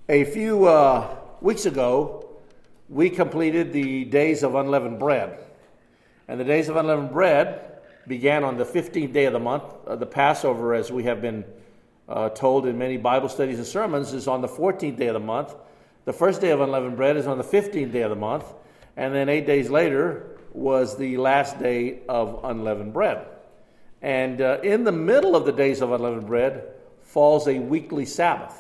A few weeks ago, we completed the Days of Unleavened Bread. And the Days of Unleavened Bread began on the 15th day of the month. The Passover, as we have been told in many Bible studies and sermons, is on the 14th day of the month. The first day of Unleavened Bread is on the 15th day of the month. And then 8 days later was the last day of Unleavened Bread. And in the middle of the Days of Unleavened Bread falls a weekly Sabbath.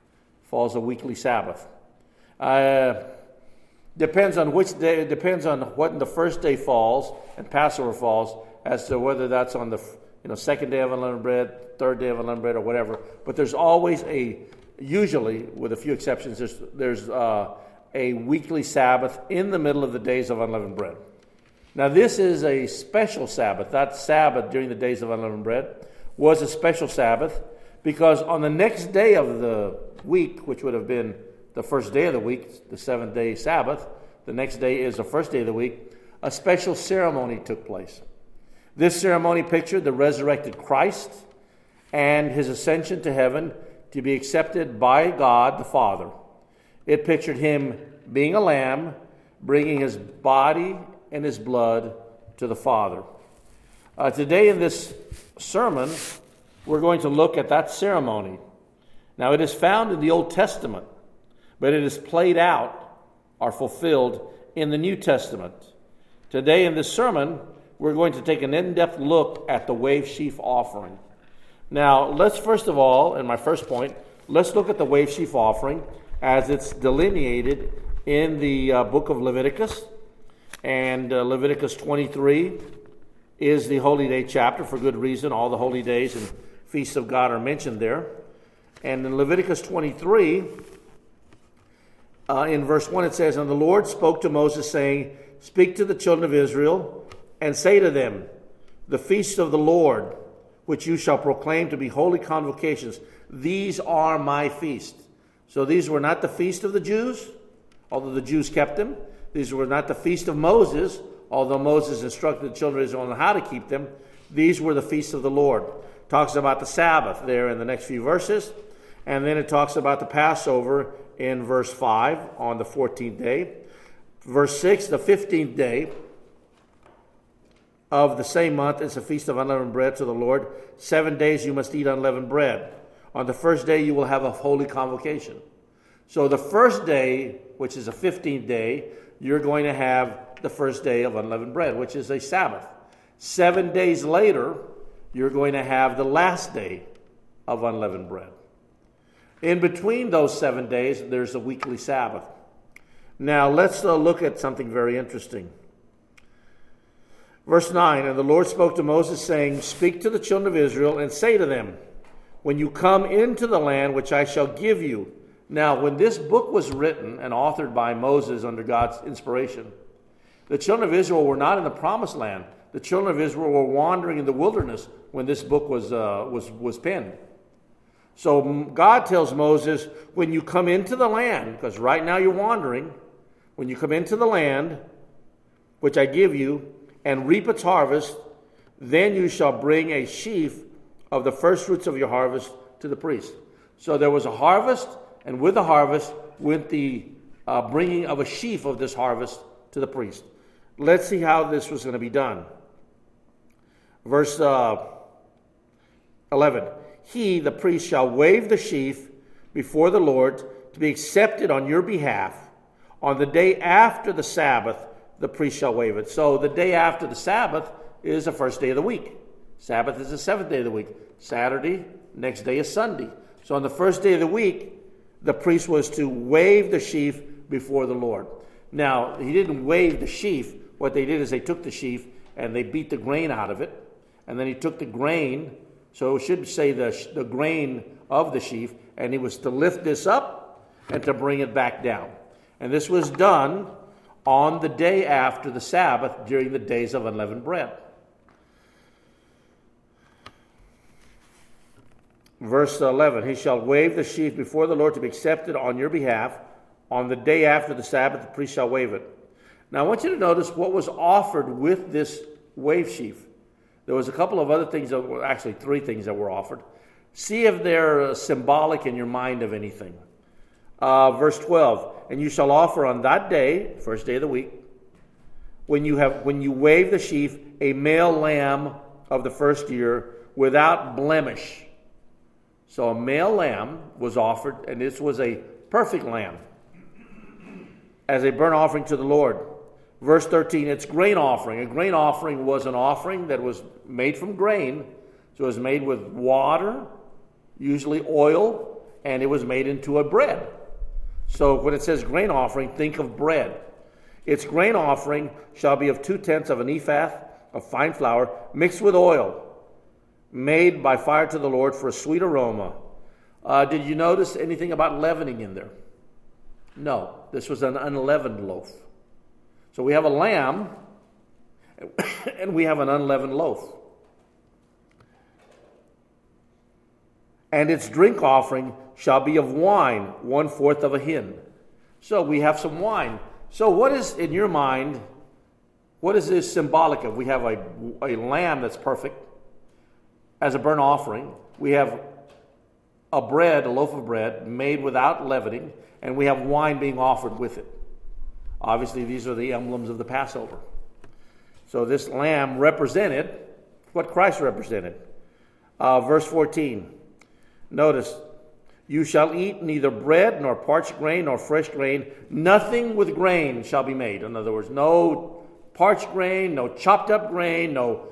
Depends on which day. Depends on what the first day falls and Passover falls, as to whether that's on the second day of Unleavened Bread, third day of Unleavened Bread, or whatever. But there's always usually with a few exceptions, there's a weekly Sabbath in the middle of the Days of Unleavened Bread. Now this is a special Sabbath. That Sabbath during the Days of Unleavened Bread was a special Sabbath, because on the next day of the week, which would have been the first day of the week, the seventh-day Sabbath, the next day is the first day of the week, a special ceremony took place. This ceremony pictured the resurrected Christ and his ascension to heaven to be accepted by God the Father. It pictured him being a lamb, bringing his body and his blood to the Father. Today in this sermon, we're going to look at that ceremony. Now, it is found in the Old Testament, but it is played out or fulfilled in the New Testament. Today in this sermon, we're going to take an in-depth look at the wave sheaf offering. Now, let's first of all, in my first point, let's look at the wave sheaf offering as it's delineated in the book of Leviticus. And Leviticus 23 is the Holy Day chapter for good reason. All the holy days and feasts of God are mentioned there. And in Leviticus 23, in verse 1, it says, "And the Lord spoke to Moses, saying, Speak to the children of Israel, and say to them, The feasts of the Lord, which you shall proclaim to be holy convocations, these are my feasts." So these were not the feast of the Jews, although the Jews kept them. These were not the feast of Moses, although Moses instructed the children of Israel on how to keep them. These were the feasts of the Lord. Talks about the Sabbath there in the next few verses. And then it talks about the Passover in verse 5 on the 14th day. Verse 6, the 15th day of the same month is the feast of unleavened bread to the Lord. 7 days you must eat unleavened bread. On the first day you will have a holy convocation. So the first day, which is the 15th day, you're going to have the first day of unleavened bread, which is a Sabbath. 7 days later, you're going to have the last day of unleavened bread. In between those 7 days, there's a weekly Sabbath. Now, let's look at something very interesting. Verse 9, "And the Lord spoke to Moses, saying, Speak to the children of Israel, and say to them, When you come into the land which I shall give you." Now, when this book was written and authored by Moses under God's inspiration, the children of Israel were not in the promised land. The children of Israel were wandering in the wilderness when this book was penned. So God tells Moses, when you come into the land, because right now you're wandering, when you come into the land which I give you and reap its harvest, then you shall bring a sheaf of the first fruits of your harvest to the priest. So there was a harvest, and with the harvest went the bringing of a sheaf of this harvest to the priest. Let's see how this was going to be done. Verse 11. "He, the priest, shall wave the sheaf before the Lord to be accepted on your behalf. On the day after the Sabbath, the priest shall wave it." So the day after the Sabbath is the first day of the week. Sabbath is the seventh day of the week. Saturday, next day is Sunday. So on the first day of the week, the priest was to wave the sheaf before the Lord. Now, he didn't wave the sheaf. What they did is they took the sheaf and they beat the grain out of it. And then he took the grain, so it should say the grain of the sheaf, and he was to lift this up and to bring it back down. And this was done on the day after the Sabbath during the Days of Unleavened Bread. Verse 11, "He shall wave the sheaf before the Lord to be accepted on your behalf. On the day after the Sabbath, the priest shall wave it." Now I want you to notice what was offered with this wave sheaf. There was a couple of other things, actually 3 things that were offered. See if they're symbolic in your mind of anything. Verse 12, and you shall offer on that day, first day of the week, when you wave the sheaf, a male lamb of the first year without blemish. So a male lamb was offered, and this was a perfect lamb, as a burnt offering to the Lord. Verse 13, it's grain offering. A grain offering was an offering that was made from grain. So it was made with water, usually oil, and it was made into a bread. So when it says grain offering, think of bread. Its grain offering shall be of 2/10 of an ephah of fine flour mixed with oil, made by fire to the Lord for a sweet aroma. Did you notice anything about leavening in there? No, this was an unleavened loaf. So we have a lamb, and we have an unleavened loaf. And its drink offering shall be of wine, 1/4 of a hin. So we have some wine. So what is, in your mind, what is this symbolic of? We have a lamb that's perfect as a burnt offering. We have a loaf of bread made without leavening, and we have wine being offered with it. Obviously, these are the emblems of the Passover. So this lamb represented what Christ represented. Verse 14. Notice, you shall eat neither bread nor parched grain nor fresh grain. Nothing with grain shall be made. In other words, no parched grain, no chopped up grain, no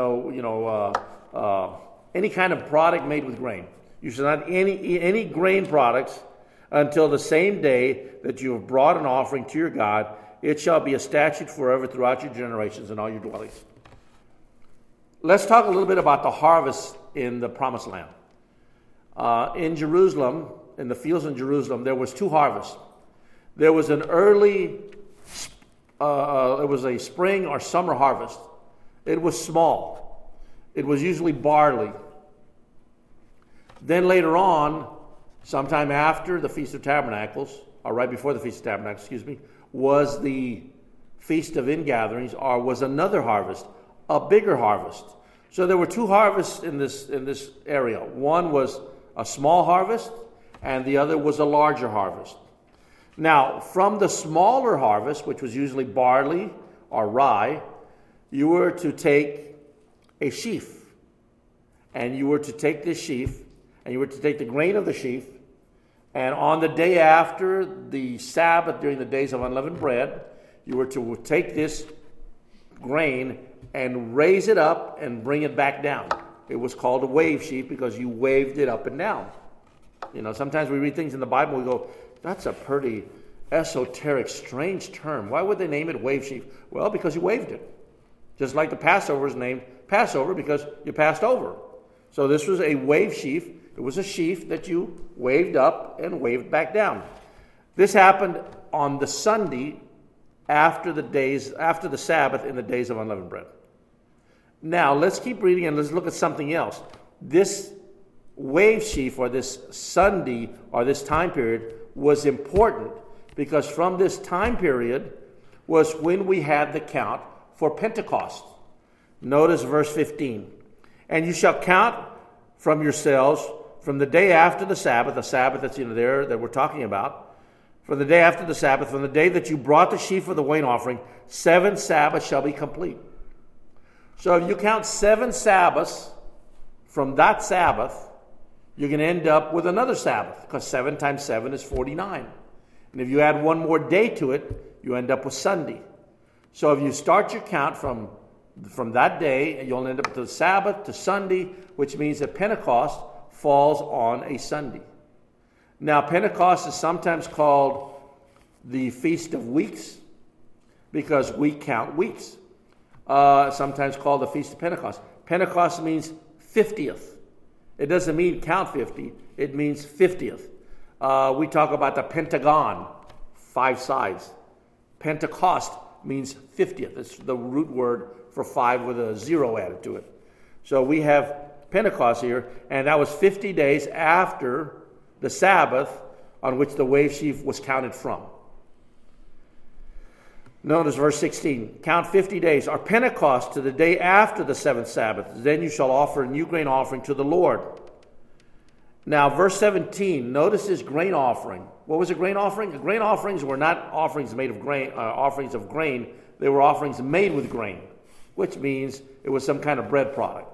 any kind of product made with grain. You shall not eat any grain products until the same day that you have brought an offering to your God. It shall be a statute forever throughout your generations and all your dwellings. Let's talk a little bit about the harvest in the Promised Land. In Jerusalem, in the fields in Jerusalem, there was 2 harvests. There was an early, it was a spring or summer harvest. It was small. It was usually barley. Then later on, sometime after the Feast of Tabernacles, or right before the Feast of Tabernacles, was the Feast of Ingatherings, or was another harvest, a bigger harvest. So there were 2 harvests in this area. One was a small harvest, and the other was a larger harvest. Now, from the smaller harvest, which was usually barley or rye, you were to take a sheaf, and you were to take this sheaf, and you were to take the grain of the sheaf, and on the day after the Sabbath, during the days of unleavened bread, you were to take this grain and raise it up and bring it back down. It was called a wave sheaf because you waved it up and down. You know, sometimes we read things in the Bible and we go, that's a pretty esoteric, strange term. Why would they name it wave sheaf? Well, because you waved it. Just like the Passover is named Passover because you passed over. So this was a wave sheaf. It was a sheaf that you waved up and waved back down. This happened on the Sunday after the Sabbath in the days of unleavened bread. Now, let's keep reading and let's look at something else. This wave sheaf, or this Sunday, or this time period, was important because from this time period was when we had the count for Pentecost. Notice verse 15. And you shall count from yourselves from the day after the Sabbath that's there that we're talking about, from the day after the Sabbath, from the day that you brought the sheaf of the wave offering, 7 Sabbaths shall be complete. So if you count 7 Sabbaths from that Sabbath, you're going to end up with another Sabbath, because 7 times 7 is 49. And if you add one more day to it, you end up with Sunday. So if you start your count from that day, you'll end up with the Sabbath to Sunday, which means that Pentecost falls on a Sunday. Now, Pentecost is sometimes called the Feast of Weeks because we count weeks. Sometimes called the Feast of Pentecost. Pentecost means 50th. It doesn't mean count 50. It means 50th. We talk about the Pentagon, 5 sides. Pentecost means 50th. It's the root word for 5 with a 0 added to it. So we have Pentecost here, and that was 50 days after the Sabbath on which the wave sheaf was counted from. Notice verse 16. Count 50 days, or Pentecost, to the day after the 7th Sabbath. Then you shall offer a new grain offering to the Lord. Now, verse 17, notice this grain offering. What was a grain offering? The grain offerings were not offerings made of grain, offerings of grain. They were offerings made with grain, which means it was some kind of bread product.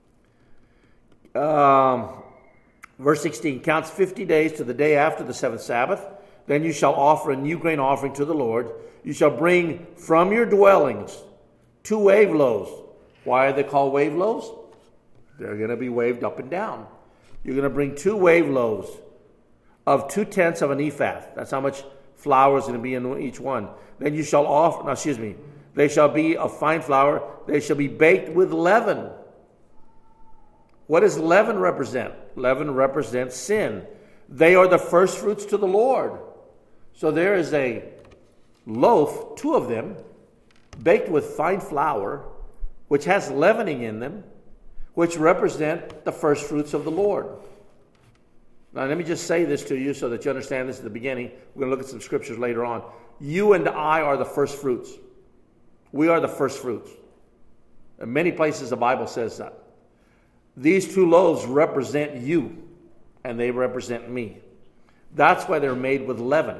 Verse 16, counts 50 days to the day after the seventh Sabbath. Then you shall offer a new grain offering to the Lord. You shall bring from your dwellings 2 wave loaves. Why are they called wave loaves? They're going to be waved up and down. You're going to bring 2 wave loaves of 2/10 of an ephah. That's how much flour is going to be in each one. Then you shall offer, they shall be of fine flour. They shall be baked with leaven. What does leaven represent? Leaven represents sin. They are the first fruits to the Lord. So there is a loaf, 2 of them, baked with fine flour, which has leavening in them, which represent the first fruits of the Lord. Now, let me just say this to you so that you understand this at the beginning. We're going to look at some scriptures later on. You and I are the first fruits. We are the first fruits. In many places, the Bible says that. These 2 loaves represent you, and they represent me. That's why they're made with leaven.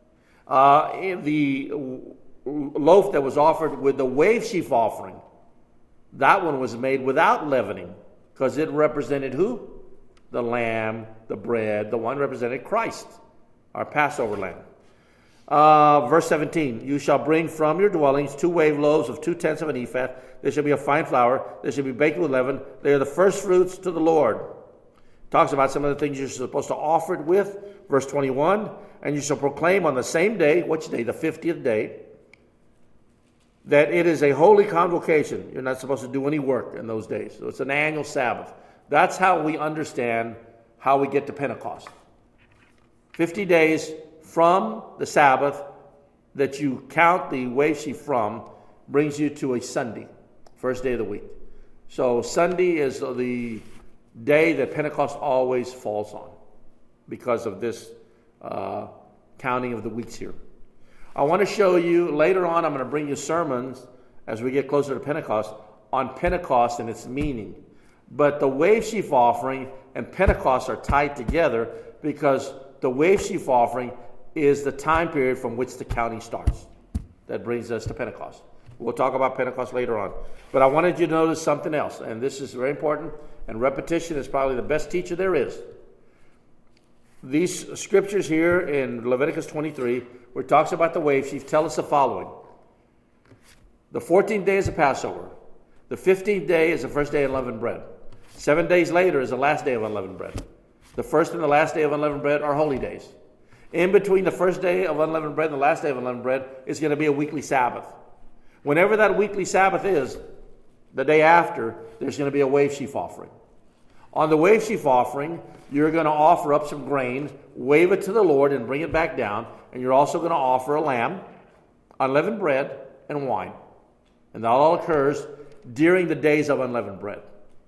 The loaf that was offered with the wave sheaf offering, that one was made without leavening, because it represented who? The lamb, the bread. The one represented Christ, our Passover lamb. Verse 17, you shall bring from your dwellings 2 wave loaves of 2/10 of an ephah. They shall be of fine flour. They shall be baked with leaven. They are the first fruits to the Lord. Talks about some of the things you're supposed to offer it with. Verse 21, and you shall proclaim on the same day, which day? The 50th day, that it is a holy convocation. You're not supposed to do any work in those days. So it's an annual Sabbath. That's how we understand how we get to Pentecost. 50 days from the Sabbath that you count the wave sheaf from brings you to a Sunday, first day of the week. So Sunday is the day that Pentecost always falls on because of this counting of the weeks here. I want to show you, later on I'm going to bring you sermons as we get closer to Pentecost on Pentecost and its meaning. But the wave sheaf offering and Pentecost are tied together because the wave sheaf offering is the time period from which the counting starts. That brings us to Pentecost. We'll talk about Pentecost later on. But I wanted you to notice something else, and this is very important, and repetition is probably the best teacher there is. These scriptures here in Leviticus 23, where it talks about the wave sheaf, tell us the following. The 14th day is a Passover. The 15th day is the first day of unleavened bread. 7 days later is the last day of unleavened bread. The first and the last day of unleavened bread are holy days. In between the first day of unleavened bread and the last day of unleavened bread is going to be a weekly Sabbath. Whenever that weekly Sabbath is, the day after, there's going to be a wave sheaf offering. On the wave sheaf offering, you're going to offer up some grain, wave it to the Lord, and bring it back down. And you're also going to offer a lamb, unleavened bread, and wine. And that all occurs during the days of unleavened bread.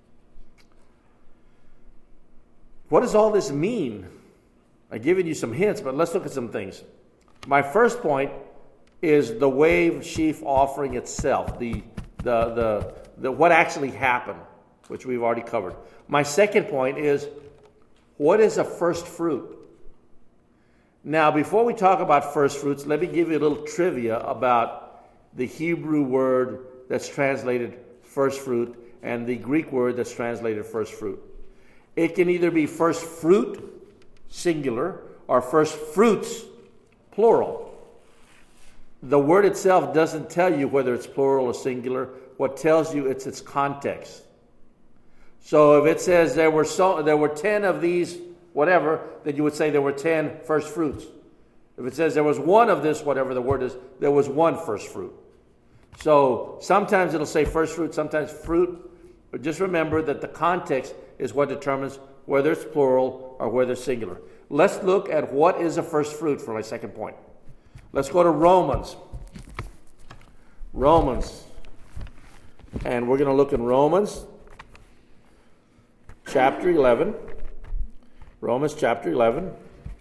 What does all this mean? I've given you some hints, but let's look at some things. My first point is the wave sheaf offering itself, the what actually happened, which we've already covered. My second point is, what is a first fruit? Now, before we talk about first fruits, let me give you a little trivia about the Hebrew word that's translated first fruit and the Greek word that's translated first fruit. It can either be first fruit, singular, or first fruits, plural. The word itself doesn't tell you whether it's plural or singular. What tells you it's its context. So if it says there were 10 of these, whatever, then you would say there were 10 first fruits. If it says there was one of this, whatever the word is, there was one first fruit. So sometimes it'll say first fruit, sometimes fruit. But just remember that the context is what determines whether it's plural or whether it's singular. Let's look at what is a first fruit for my second point. Let's go to Romans. And we're going to look in Romans chapter 11. Romans chapter 11.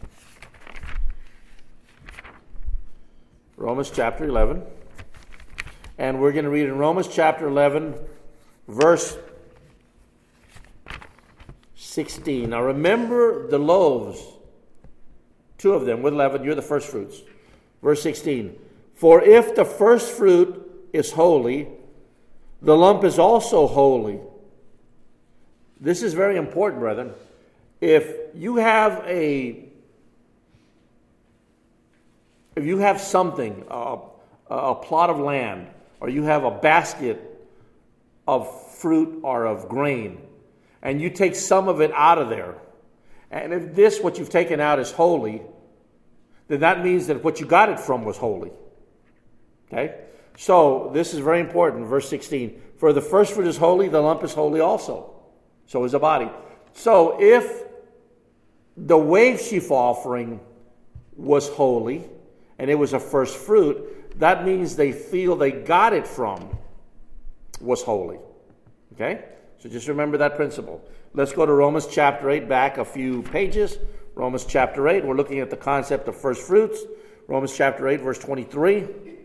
Romans chapter 11. And we're going to read in Romans chapter 11, verse 16. Now remember the loaves, 2 of them with leaven, you're the first fruits. Verse 16. For if the first fruit is holy, the lump is also holy. This is very important, brethren. If you have something, a plot of land, or you have a basket of fruit or of grain, and you take some of it out of there, and if this, what you've taken out, is holy, then that means that what you got it from was holy. Okay? So, this is very important. Verse 16. For the first fruit is holy, the lump is holy also. So is the body. So, if the wave sheaf offering was holy, and it was a first fruit, that means they feel they got it from was holy. Okay? So just remember that principle. Let's go to Romans chapter 8, back a few pages. Romans chapter 8, we're looking at the concept of first fruits. Romans chapter 8, verse 23.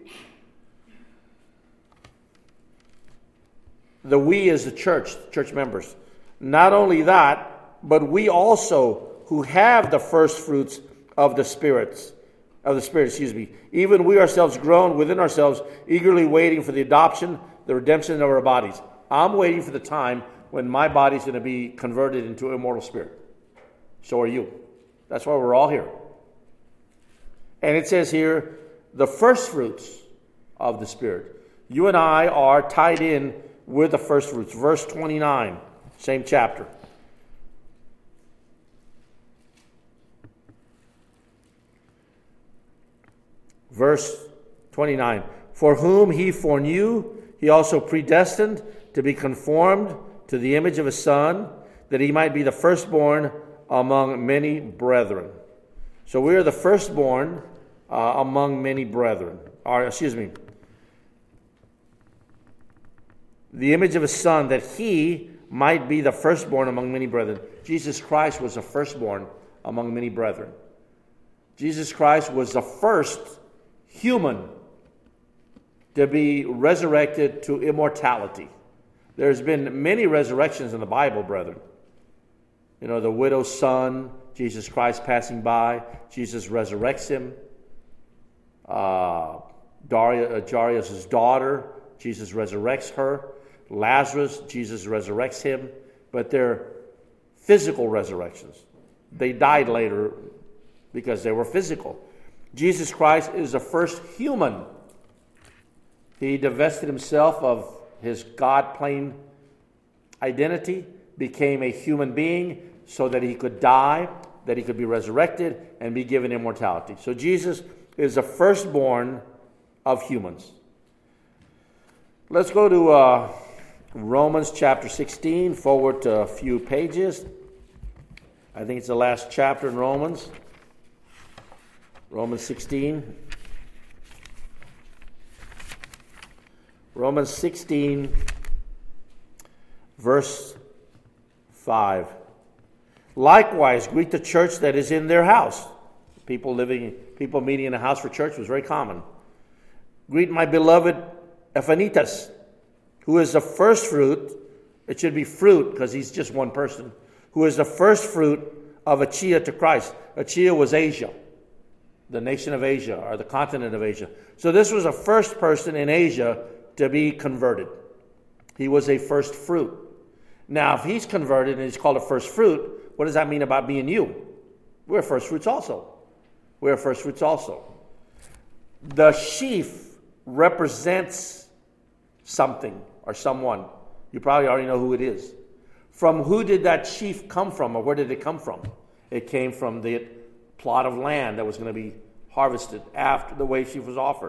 The we is the church members. Not only that, but we also who have the first fruits of the Spirit, even we ourselves groan within ourselves, eagerly waiting for the adoption, the redemption of our bodies. I'm waiting for the time when my body's going to be converted into an immortal spirit. So are you. That's why we're all here. And it says here, the first fruits of the Spirit. You and I are tied in with the first fruits. Verse 29, same chapter. Verse 29. For whom he foreknew, he also predestined to be conformed to the image of his Son, that he might be the firstborn among many brethren. So we are the firstborn among many brethren. The image of his Son, that he might be the firstborn among many brethren. Jesus Christ was the firstborn among many brethren. Jesus Christ was the first human to be resurrected to immortality. There's been many resurrections in the Bible, brethren. You know, the widow's son, Jesus Christ passing by, Jesus resurrects him. Jairus' daughter, Jesus resurrects her. Lazarus, Jesus resurrects him. But they're physical resurrections. They died later because they were physical. Jesus Christ is the first human. He divested himself of his God-plane identity, became a human being so that he could die, that he could be resurrected, and be given immortality. So Jesus is the firstborn of humans. Let's go to Romans chapter 16, forward to a few pages. I think it's the last chapter in Romans. Romans 16. Romans 16, verse 5. Likewise, greet the church that is in their house. People meeting in a house for church was very common. Greet my beloved Ephanitas, who is the first fruit. It should be fruit because he's just one person. Who is the first fruit of Achaia to Christ. Achaia was Asia, the nation of Asia, or the continent of Asia. So this was the first person in Asia to be converted. He was a first fruit. Now, if he's converted and he's called a first fruit, what does that mean about me and you? We're first fruits also. We're first fruits also. The sheaf represents something or someone. You probably already know who it is. From who did that sheaf come from, or where did it come from? It came from the plot of land that was going to be harvested after the wave sheaf was offered.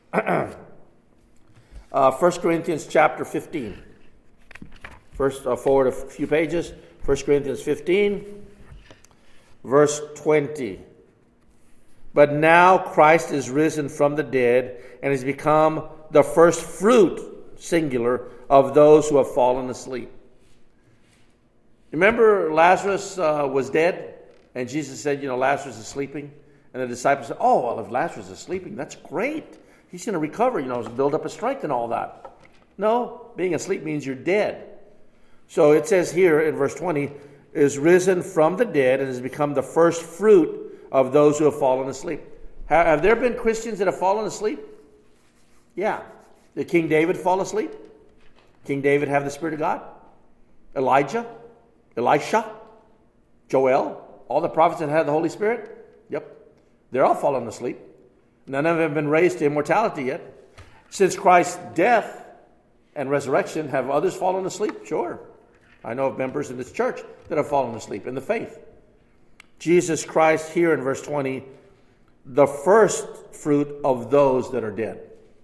1 Corinthians chapter 15. First, forward a few pages. 1 Corinthians 15, verse 20. But now Christ is risen from the dead and has become the first fruit, singular, of those who have fallen asleep. Remember Lazarus was dead? And Jesus said, Lazarus is sleeping. And the disciples said, oh, well, if Lazarus is sleeping, that's great. He's going to recover, build up his strength and all that. No, being asleep means you're dead. So it says here in verse 20, is risen from the dead and has become the first fruit of those who have fallen asleep. Have there been Christians that have fallen asleep? Yeah. Did King David fall asleep? King David have the Spirit of God? Elijah? Elisha? Joel? All the prophets that had the Holy Spirit? Yep. They're all fallen asleep. None of them have been raised to immortality yet. Since Christ's death and resurrection, have others fallen asleep? Sure. I know of members in this church that have fallen asleep in the faith. Jesus Christ here in verse 20, the first fruit of those that are dead.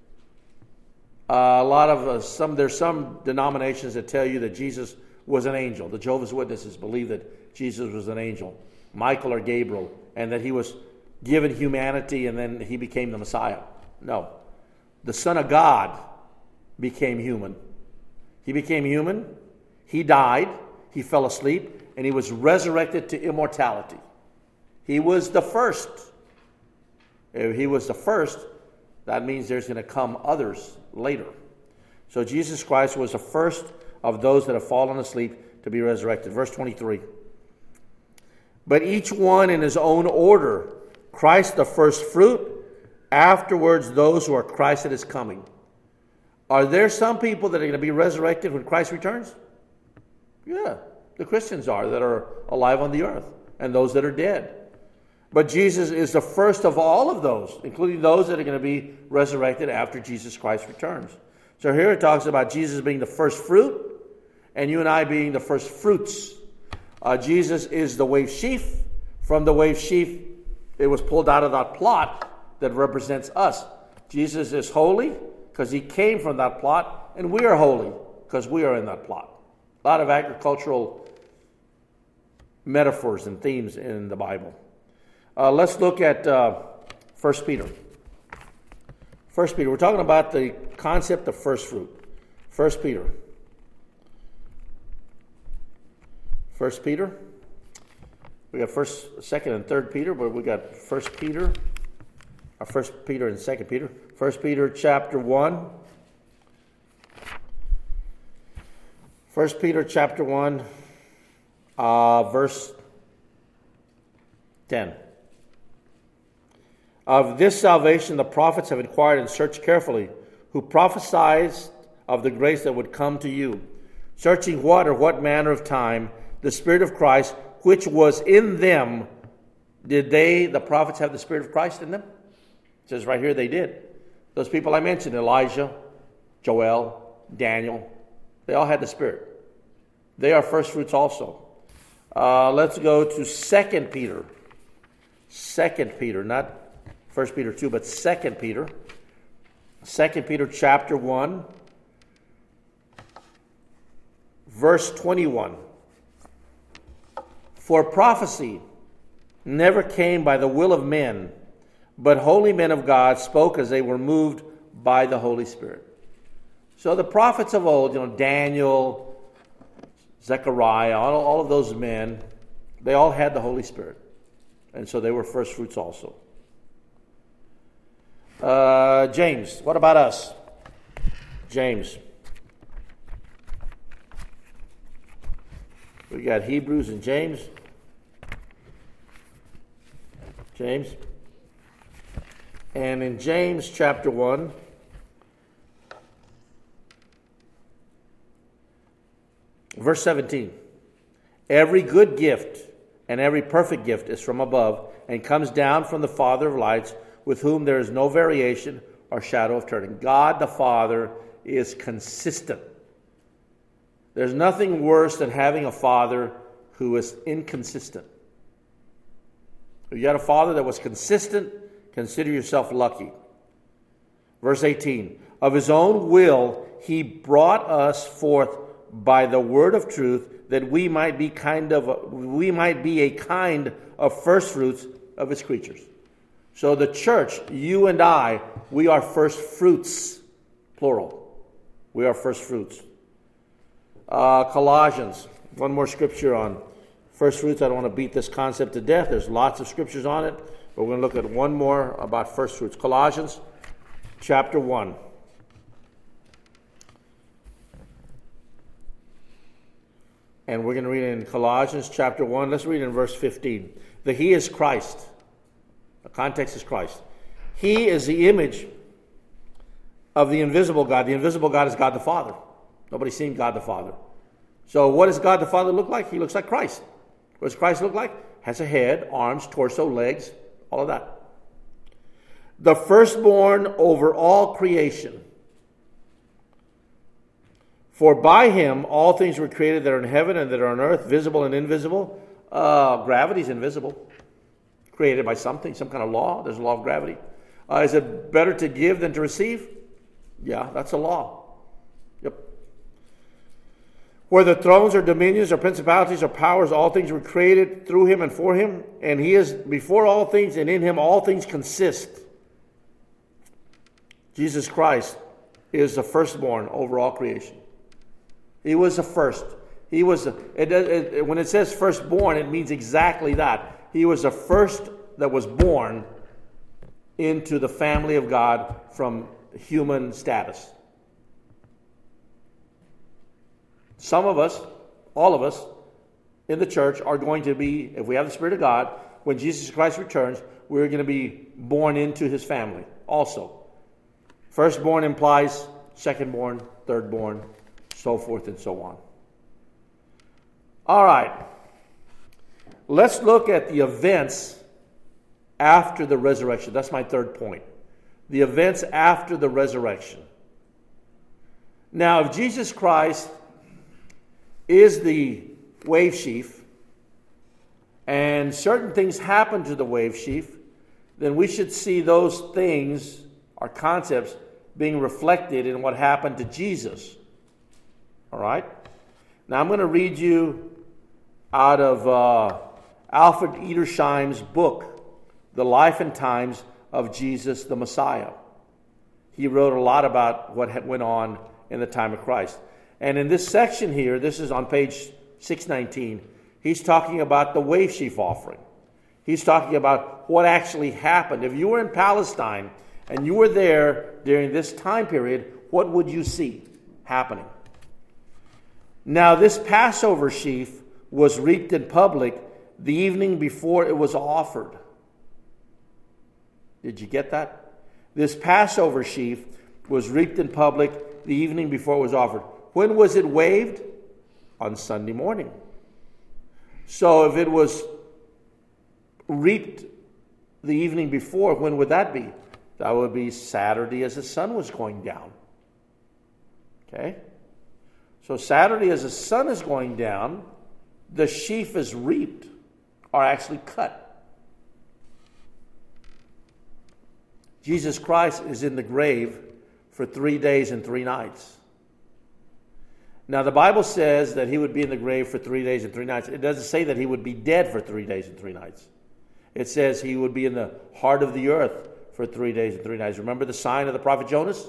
There's some denominations that tell you that Jesus was an angel. The Jehovah's Witnesses believe that Jesus was an angel, Michael or Gabriel, and that he was given humanity and then he became the Messiah. No. The Son of God became human. He became human, he died, he fell asleep, and he was resurrected to immortality. He was the first. If he was the first, that means there's going to come others later. So Jesus Christ was the first of those that have fallen asleep to be resurrected. Verse 23. But each one in his own order, Christ the first fruit, afterwards those who are Christ at his coming. Are there some people that are going to be resurrected when Christ returns? Yeah, the Christians are that are alive on the earth, and those that are dead. But Jesus is the first of all of those, including those that are going to be resurrected after Jesus Christ returns. So here it talks about Jesus being the first fruit, and you and I being the first fruits. Jesus is the wave sheaf. From the wave sheaf, it was pulled out of that plot that represents us. Jesus is holy because he came from that plot, and we are holy because we are in that plot. A lot of agricultural metaphors and themes in the Bible. Let's look at 1 Peter. 1 Peter, we're talking about the concept of first fruit. 1 Peter. 1 Peter. We got 1st, 2nd, and 3rd Peter, but we got 1 Peter. 1 Peter and 2 Peter. 1 Peter chapter 1. 1 Peter chapter 1, verse 10. Of this salvation the prophets have inquired and searched carefully, who prophesied of the grace that would come to you, searching what or what manner of time the Spirit of Christ, which was in them. Did the prophets, have the Spirit of Christ in them? It says right here they did. Those people I mentioned, Elijah, Joel, Daniel, they all had the Spirit. They are first fruits also. Let's go to 2 Peter. 2 Peter, not 1 Peter 2, but 2 Peter. 2 Peter chapter 1, verse 21. For prophecy never came by the will of men, but holy men of God spoke as they were moved by the Holy Spirit. So the prophets of old, Daniel, Zechariah, all of those men, they all had the Holy Spirit. And so they were first fruits also. James, what about us? James. We got Hebrews and James. James. And in James chapter 1, verse 17, every good gift and every perfect gift is from above and comes down from the Father of lights, with whom there is no variation or shadow of turning. God the Father is consistent. There's nothing worse than having a father who is inconsistent. If you got a father that was consistent, consider yourself lucky. Verse 18, of his own will he brought us forth by the word of truth, that we might be a kind of first fruits of his creatures. So the church, you and I, we are first fruits, plural. We are first fruits. Colossians, one more scripture on first fruits. I don't want to beat this concept to death. There's lots of scriptures on it, but we're going to look at one more about first fruits. Colossians chapter 1. And we're going to read it in Colossians chapter 1. Let's read it in verse 15. The He is Christ. The context is Christ. He is the image of the invisible God. The invisible God is God the Father. Nobody's seen God the Father. So what does God the Father look like? He looks like Christ. What does Christ look like? Has a head, arms, torso, legs, all of that. The firstborn over all creation. For by him all things were created that are in heaven and that are on earth, visible and invisible. Gravity is invisible. Created by something, some kind of law. There's a law of gravity. Is it better to give than to receive? Yeah, that's a law. Yep. Whether thrones or dominions or principalities or powers, all things were created through him and for him. And he is before all things, and in him all things consist. Jesus Christ is the firstborn over all creation. He was the first. He was when it says firstborn, it means exactly that. He was the first that was born into the family of God from human status. Some of us, all of us in the church are going to be, if we have the Spirit of God, when Jesus Christ returns, we're going to be born into his family also. Firstborn implies secondborn, thirdborn, so forth and so on. All right. Let's look at the events after the resurrection. That's my third point. The events after the resurrection. Now, if Jesus Christ is the wave sheaf, and certain things happen to the wave sheaf, then we should see those things, or concepts, being reflected in what happened to Jesus. All right? Now, I'm going to read you out of Alfred Edersheim's book, The Life and Times of Jesus the Messiah. He wrote a lot about what went on in the time of Christ. And in this section here, this is on page 619, he's talking about the wave sheaf offering. He's talking about what actually happened. If you were in Palestine and you were there during this time period, what would you see happening? Now, this Passover sheaf was reaped in public the evening before it was offered. Did you get that? This Passover sheaf was reaped in public the evening before it was offered. When was it waved? On Sunday morning. So if it was reaped the evening before, when would that be? That would be Saturday as the sun was going down. Okay? So Saturday as the sun is going down, the sheaf is reaped, or actually cut. Jesus Christ is in the grave for 3 days and 3 nights. Now the Bible says that he would be in the grave for 3 days and 3 nights. It doesn't say that he would be dead for 3 days and 3 nights. It says he would be in the heart of the earth for 3 days and 3 nights. Remember the sign of the prophet Jonas?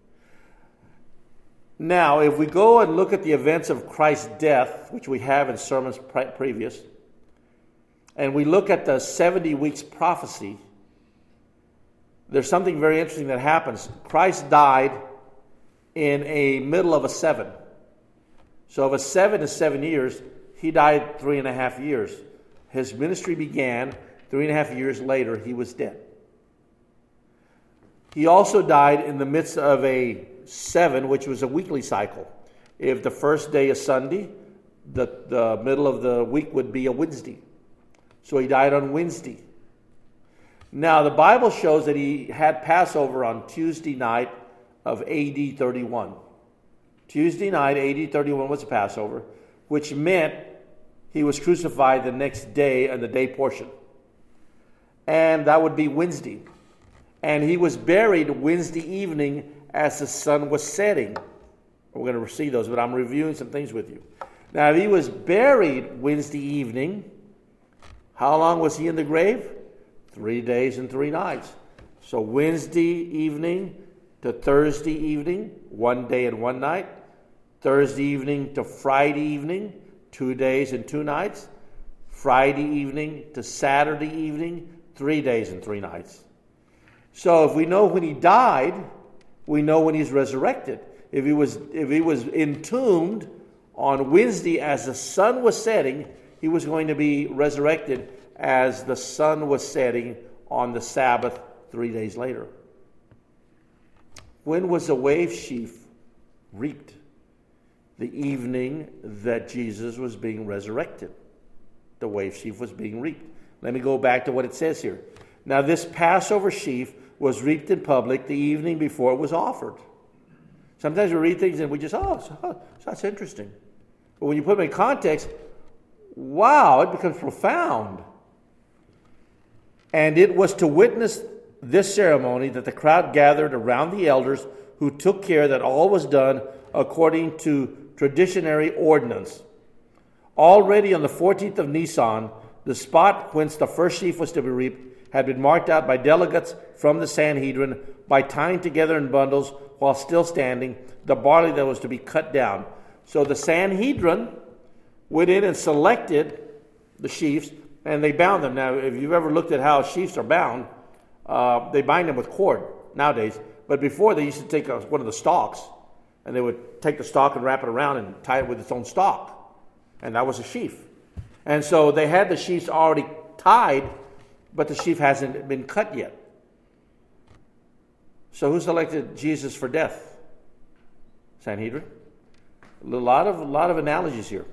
Now, if we go and look at the events of Christ's death, which we have in sermons previous, and we look at the 70 weeks prophecy, there's something very interesting that happens. Christ died in a middle of a 7. So if a 7 is 7 years, he died 3.5 years. His ministry began 3.5 years later, he was dead. He also died in the midst of a 7, which was a weekly cycle. If the first day is Sunday, the middle of the week would be a Wednesday. So he died on Wednesday. Now, the Bible shows that he had Passover on Tuesday night of AD 31. Tuesday night, AD 31 was the Passover, which meant he was crucified the next day in the day portion. And that would be Wednesday. And he was buried Wednesday evening as the sun was setting. We're going to see those, but I'm reviewing some things with you. Now, if he was buried Wednesday evening, how long was he in the grave? 3 days and 3 nights. So Wednesday evening to Thursday evening, 1 day and 1 night. Thursday evening to Friday evening, 2 days and 2 nights. Friday evening to Saturday evening, 3 days and 3 nights. So if we know when he died, we know when he's resurrected. If he was entombed on Wednesday, as the sun was setting, he was going to be resurrected as the sun was setting on the Sabbath 3 days later. When was the wave sheaf reaped? The evening that Jesus was being resurrected. The wave sheaf was being reaped. Let me go back to what it says here. Now this Passover sheaf was reaped in public the evening before it was offered. Sometimes we read things and we just, that's interesting. But when you put them in context, wow, it becomes profound. And it was to witness this ceremony that the crowd gathered around the elders, who took care that all was done according to traditionary ordinance. Already on the 14th of Nisan, the spot whence the first sheaf was to be reaped had been marked out by delegates from the Sanhedrin by tying together in bundles while still standing the barley that was to be cut down. So the Sanhedrin went in and selected the sheaves, and they bound them. Now, if you've ever looked at how sheaves are bound, they bind them with cord nowadays. But before, they used to take one of the stalks, and they would take the stalk and wrap it around and tie it with its own stalk. And that was a sheaf. And so they had the sheaves already tied, but the sheaf hasn't been cut yet. So who selected Jesus for death? Sanhedrin. A lot of analogies here.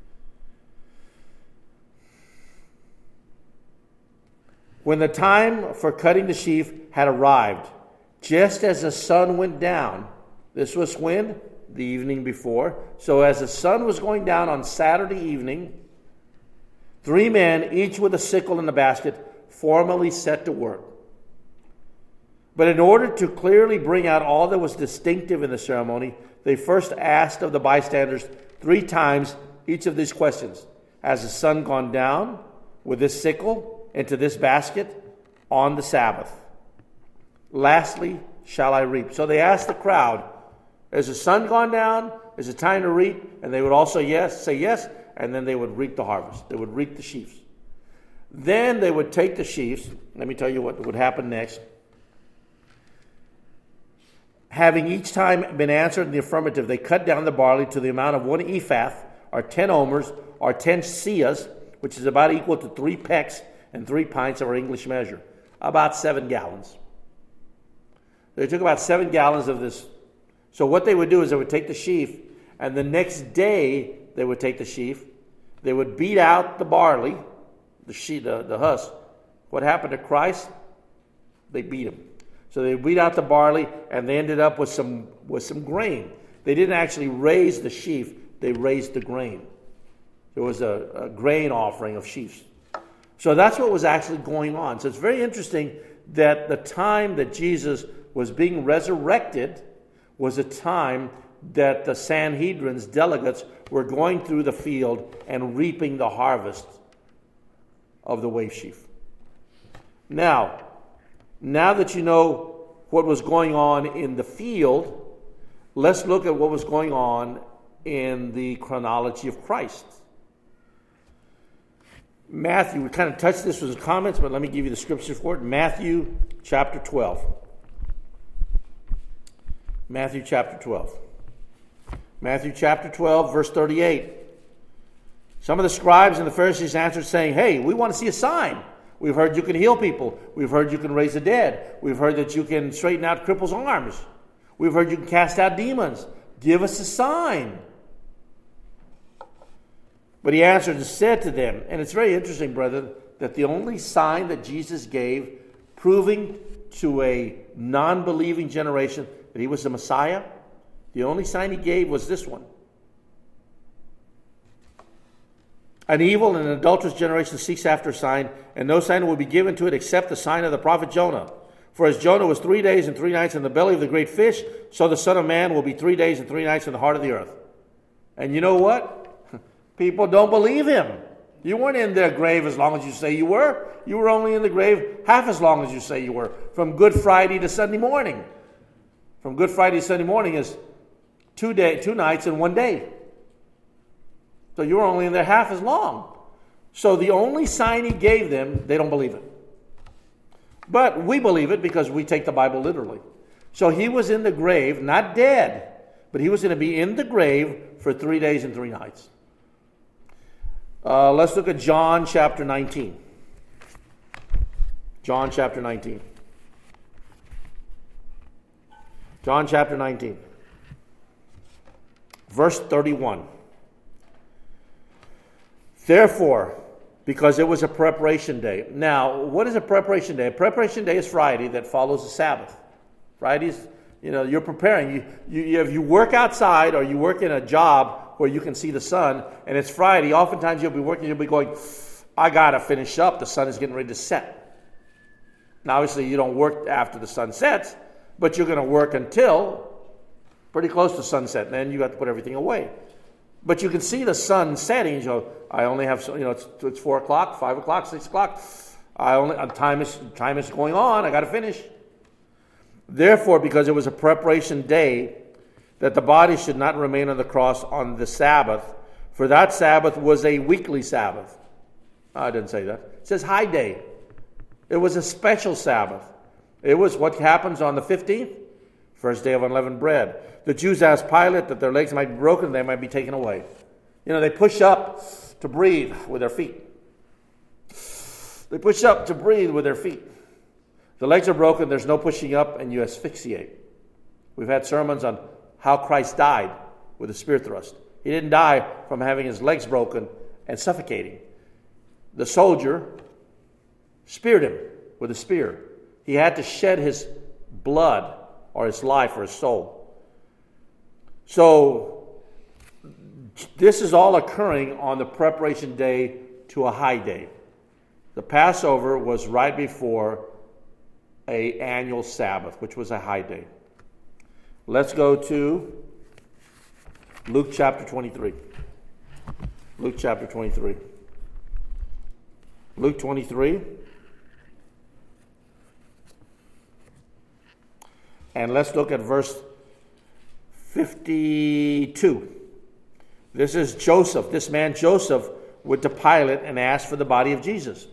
When the time for cutting the sheaf had arrived, just as the sun went down, this was when? The evening before. So as the sun was going down on Saturday evening, 3 men, each with a sickle and a basket, formally set to work. But in order to clearly bring out all that was distinctive in the ceremony, they first asked of the bystanders 3 times each of these questions. Has the sun gone down with this sickle into this basket on the Sabbath? Lastly, shall I reap? So they asked the crowd, has the sun gone down? Is it time to reap? And they would also say yes, and then they would reap the harvest. They would reap the sheaves. Then they would take the sheaves. Let me tell you what would happen next. Having each time been answered in the affirmative, they cut down the barley to the amount of 1 ephah, or 10 omers, or 10 seahs, which is about equal to 3 pecks and 3 pints of our English measure, about 7 gallons. They took about 7 gallons of this. So what they would do is they would take the sheaf, and the next day they would take the sheaf. They would beat out the barley, the husk. What happened to Christ? They beat him. So they beat out the barley, and they ended up with some grain. They didn't actually raise the sheaf; they raised the grain. There was a grain offering of sheaves. So that's what was actually going on. So it's very interesting that the time that Jesus was being resurrected was a time that the Sanhedrin's delegates were going through the field and reaping the harvest of the wave sheaf. Now that you know what was going on in the field, let's look at what was going on in the chronology of Christ. Matthew, we kind of touched this with comments, but let me give you the scripture for it. Matthew chapter 12. Matthew chapter 12. Matthew chapter 12, verse 38. Some of the scribes and the Pharisees answered, saying, hey, we want to see a sign. We've heard you can heal people. We've heard you can raise the dead. We've heard that you can straighten out cripples' arms. We've heard you can cast out demons. Give us a sign. But he answered and said to them, and it's very interesting, brethren, that the only sign that Jesus gave, proving to a non-believing generation that he was the Messiah, the only sign he gave was this one. An evil and an adulterous generation seeks after a sign, and no sign will be given to it except the sign of the prophet Jonah. For as Jonah was 3 days and 3 nights in the belly of the great fish, so the Son of Man will be 3 days and 3 nights in the heart of the earth. And you know what? People don't believe him. You weren't in their grave as long as you say you were. You were only in the grave half as long as you say you were, from Good Friday to Sunday morning. From Good Friday to Sunday morning is 2 nights and 1 day. So you were only in there half as long. So the only sign he gave them, they don't believe it. But we believe it because we take the Bible literally. So he was in the grave, not dead, But he was going to be in the grave for 3 days and 3 nights. Let's look at John chapter 19. John chapter 19. John chapter 19. Verse 31. Therefore, because it was a preparation day. Now, what is a preparation day? A preparation day is Friday that follows the Sabbath. Fridays, you're preparing. If you work outside or you work in a job where you can see the sun, and it's Friday, oftentimes you'll be working, you'll be going, I got to finish up. The sun is getting ready to set. Now, obviously, you don't work after the sun sets, but you're going to work until pretty close to sunset, and then you have to put everything away. But you can see the sun setting. You go, I only have, it's 4 o'clock, 5 o'clock, 6 o'clock. Time is going on. I got to finish. Therefore, because it was a preparation day, that the body should not remain on the cross on the Sabbath, for that Sabbath was a weekly Sabbath. I didn't say that. It says high day. It was a special Sabbath. It was what happens on the 15th, first day of unleavened bread. The Jews asked Pilate that their legs might be broken, they might be taken away. They push up to breathe with their feet. They push up to breathe with their feet. The legs are broken, there's no pushing up, and you asphyxiate. We've had sermons on how Christ died with a spear thrust. He didn't die from having his legs broken and suffocating. The soldier speared him with a spear. He had to shed his blood or his life or his soul. So this is all occurring on the preparation day to a high day. The Passover was right before an annual Sabbath, which was a high day. Let's go to Luke chapter 23. Luke chapter 23. Luke 23. And let's look at verse 52. This is Joseph. This man Joseph went to Pilate and asked for the body of Jesus.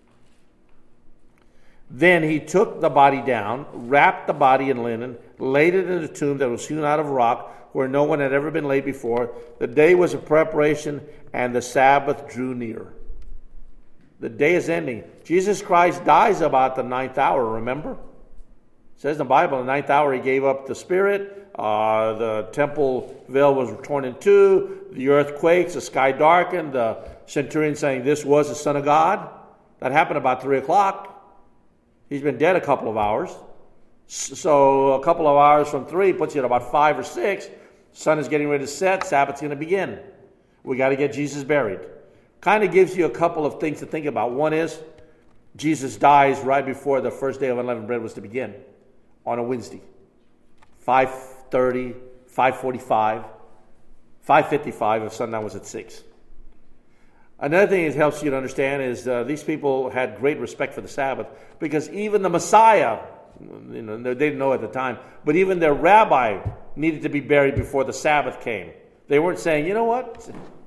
Then he took the body down, wrapped the body in linen, laid it in a tomb that was hewn out of rock, where no one had ever been laid before. The day was of preparation, and the Sabbath drew near. The day is ending. Jesus Christ dies about the 9th hour, remember? It says in the Bible, in the 9th hour he gave up the spirit, the temple veil was torn in two, the earth quakes, the sky darkened, the centurion saying this was the Son of God. That happened about 3 o'clock. He's been dead a couple of hours. So a couple of hours from 3 puts you at about 5 or 6. Sun is getting ready to set, Sabbath's going to begin. We got to get Jesus buried. Kind of gives you a couple of things to think about. One is, Jesus dies right before the first day of unleavened bread was to begin. On a Wednesday, 5:30, 5:45, 5:55 if sundown was at 6. Another thing it helps you to understand is these people had great respect for the Sabbath, because even the Messiah, they didn't know at the time, but even their rabbi needed to be buried before the Sabbath came. They weren't saying, you know what,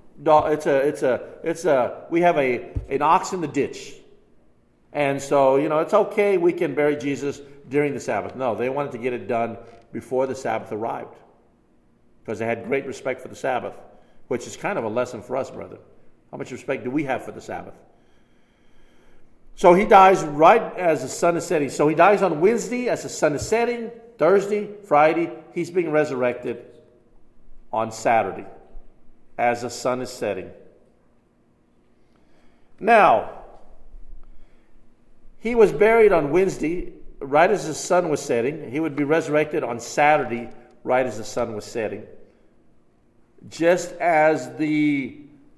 we have an ox in the ditch, and so it's okay, we can bury Jesus during the Sabbath. No, they wanted to get it done before the Sabbath arrived, because they had great respect for the Sabbath, which is kind of a lesson for us, brother. How much respect do we have for the Sabbath? So he dies right as the sun is setting. So he dies on Wednesday as the sun is setting, Thursday, Friday. He's being resurrected on Saturday as the sun is setting. Now, he was buried on Wednesday right as the sun was setting. He would be resurrected on Saturday right as the sun was setting. Just as the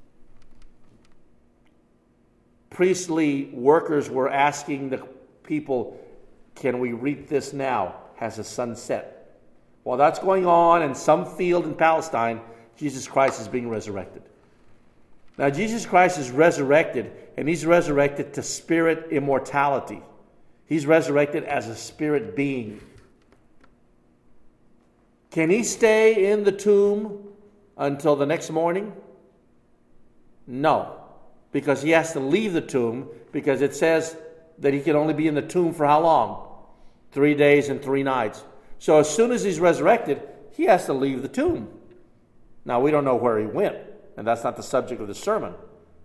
priestly workers were asking the people, can we reap this now? Has the sun set? While that's going on in some field in Palestine, Jesus Christ is being resurrected. Now, Jesus Christ is resurrected, and he's resurrected to spirit immortality. He's resurrected as a spirit being. Can he stay in the tomb until the next morning? No. Because he has to leave the tomb, because it says that he can only be in the tomb for how long? 3 days and 3 nights. So as soon as he's resurrected, he has to leave the tomb. Now, we don't know where he went, and that's not the subject of the sermon.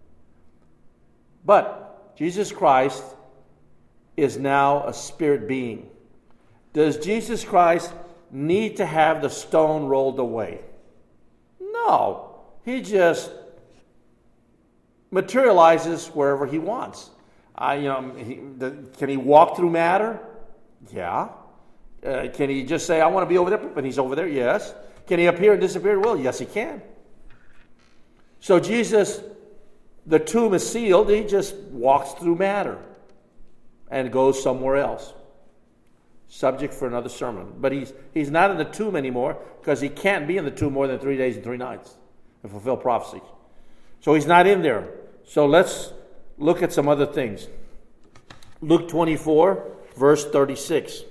But Jesus Christ is now a spirit being. Does Jesus Christ need to have the stone rolled away? No. He just materializes wherever he wants. Can he walk through matter? Yeah. Can he just say, I want to be over there, but he's over there? Yes. Can he appear and disappear at will? Yes, he can. So Jesus, the tomb is sealed. He just walks through matter and goes somewhere else. Subject for another sermon. But he's not in the tomb anymore because he can't be in the tomb more than 3 days and 3 nights and fulfill prophecy. So he's not in there. So let's look at some other things. Luke 24, verse 36.